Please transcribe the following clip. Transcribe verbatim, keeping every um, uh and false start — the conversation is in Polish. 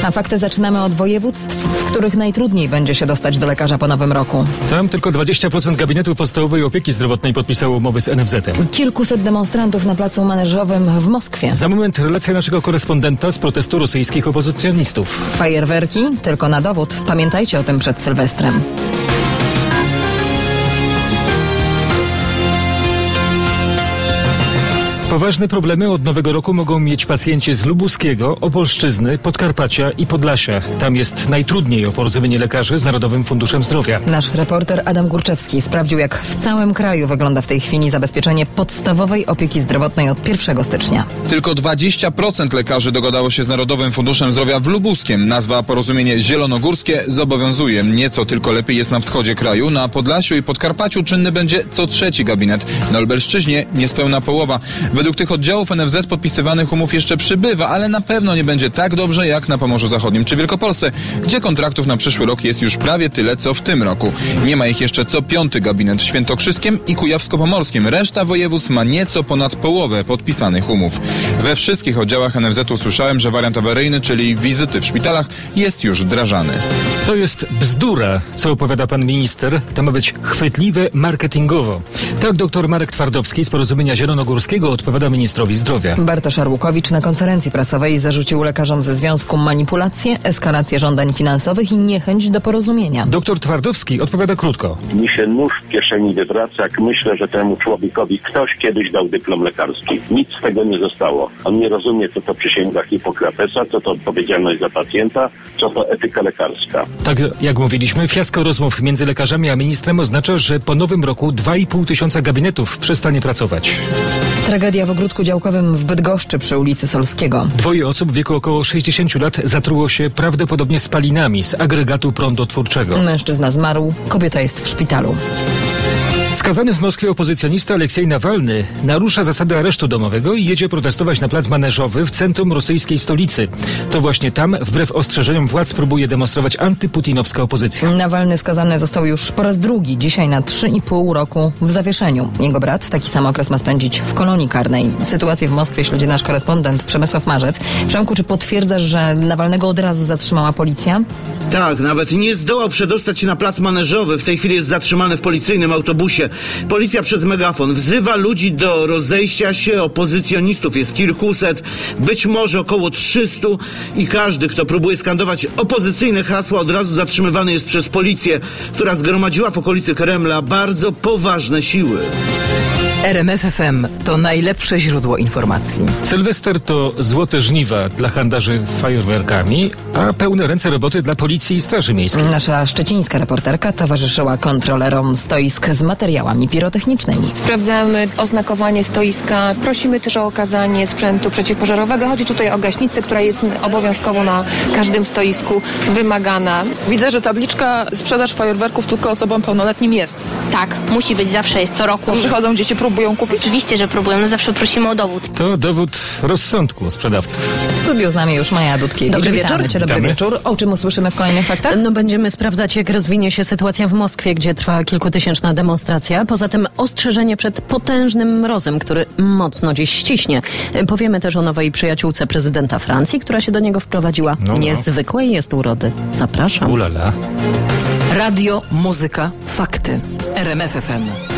A fakty zaczynamy od województw, w których najtrudniej będzie się dostać do lekarza po nowym roku. Tam tylko dwadzieścia procent gabinetów podstawowej opieki zdrowotnej podpisało umowy z N F Z-em. Kilkuset demonstrantów na placu Maneżowym w Moskwie. Za moment relacja naszego korespondenta z protestu rosyjskich opozycjonistów. Fajerwerki tylko na dowód. Pamiętajcie o tym przed Sylwestrem. Poważne problemy od nowego roku mogą mieć pacjenci z Lubuskiego, Opolszczyzny, Podkarpacia i Podlasia. Tam jest najtrudniej o porozumienie lekarzy z Narodowym Funduszem Zdrowia. Nasz reporter Adam Górczewski sprawdził, jak w całym kraju wygląda w tej chwili zabezpieczenie podstawowej opieki zdrowotnej od pierwszego stycznia. Tylko dwadzieścia procent lekarzy dogadało się z Narodowym Funduszem Zdrowia w Lubuskiem. Nazwa porozumienie zielonogórskie zobowiązuje. Nieco tylko lepiej jest na wschodzie kraju. Na Podlasiu i Podkarpaciu czynny będzie co trzeci gabinet. Na Lubelszczyźnie niespełna połowa. Według tych oddziałów N F Z podpisywanych umów jeszcze przybywa, ale na pewno nie będzie tak dobrze jak na Pomorzu Zachodnim czy Wielkopolsce, gdzie kontraktów na przyszły rok jest już prawie tyle, co w tym roku. Nie ma ich jeszcze co piąty gabinet w Świętokrzyskiem i Kujawsko-Pomorskim. Reszta województw ma nieco ponad połowę podpisanych umów. We wszystkich oddziałach N F Z usłyszałem, że wariant awaryjny, czyli wizyty w szpitalach, jest już wdrażany. To jest bzdura, co opowiada pan minister. To ma być chwytliwe marketingowo. Tak dr Marek Twardowski z Porozumienia Zielonogórskiego odpowiada ministrowi zdrowia. Bartosz Arłukowicz na konferencji prasowej zarzucił lekarzom ze związku manipulację, eskalację żądań finansowych i niechęć do porozumienia. Doktor Twardowski odpowiada krótko. Mi się nóż w kieszeni wywraca, jak myślę, że temu człowiekowi ktoś kiedyś dał dyplom lekarski. Nic z tego nie zostało. On nie rozumie, co to przysięga Hipokratesa, co to odpowiedzialność za pacjenta, co to etyka lekarska. Tak jak mówiliśmy, fiasko rozmów między lekarzami a ministrem oznacza, że po nowym roku dwa i pół tysiąca gabinetów przestanie pracować. Tragedia w ogródku działkowym w Bydgoszczy przy ulicy Solskiego. Dwoje osób w wieku około sześćdziesięciu lat zatruło się prawdopodobnie spalinami z agregatu prądotwórczego. Mężczyzna zmarł, kobieta jest w szpitalu. Skazany w Moskwie opozycjonista Aleksiej Nawalny narusza zasady aresztu domowego i jedzie protestować na plac Maneżowy w centrum rosyjskiej stolicy. To właśnie tam, wbrew ostrzeżeniom władz, próbuje demonstrować antyputinowska opozycja. Nawalny skazany został już po raz drugi, dzisiaj na trzy i pół roku w zawieszeniu. Jego brat taki sam okres ma spędzić w kolonii karnej. Sytuację w Moskwie śledzi nasz korespondent Przemysław Marzec. Przemku, czy potwierdzasz, że Nawalnego od razu zatrzymała policja? Tak, nawet nie zdołał przedostać się na plac Maneżowy. W tej chwili jest zatrzymany w policyjnym autobusie. Policja przez megafon wzywa ludzi do rozejścia się. Opozycjonistów jest kilkuset, być może około trzystu i każdy, kto próbuje skandować opozycyjne hasła, od razu zatrzymywany jest przez policję, która zgromadziła w okolicy Kremla bardzo poważne siły. R M F F M to najlepsze źródło informacji. Sylwester to złote żniwa dla handlarzy fajerwerkami, a pełne ręce roboty dla policji i straży miejskiej. Nasza szczecińska reporterka towarzyszyła kontrolerom stoisk z materiałami pirotechnicznymi. Sprawdzamy oznakowanie stoiska, prosimy też o okazanie sprzętu przeciwpożarowego. Chodzi tutaj o gaśnicę, która jest obowiązkowo na każdym stoisku wymagana. Widzę, że tabliczka sprzedaż fajerwerków tylko osobom pełnoletnim jest. Tak, musi być, zawsze jest co roku. Przychodzą dzieci, próbują kupić? Oczywiście, że próbują, no zawsze prosimy o dowód. To dowód rozsądku sprzedawców. W studiu z nami już Maja Dudkiewicz. Dobry Witamy wieczór. Cię, dobry Witamy. wieczór. O czym usłyszymy w kolejnych faktach? No będziemy sprawdzać, jak rozwinie się sytuacja w Moskwie, gdzie trwa kilkutysięczna demonstracja. Poza tym ostrzeżenie przed potężnym mrozem, który mocno dziś ściśnie. Powiemy też o nowej przyjaciółce prezydenta Francji, która się do niego wprowadziła. No, no. Niezwykłej jest urody. Zapraszam. Ulala. Radio, muzyka, fakty. R M F F M.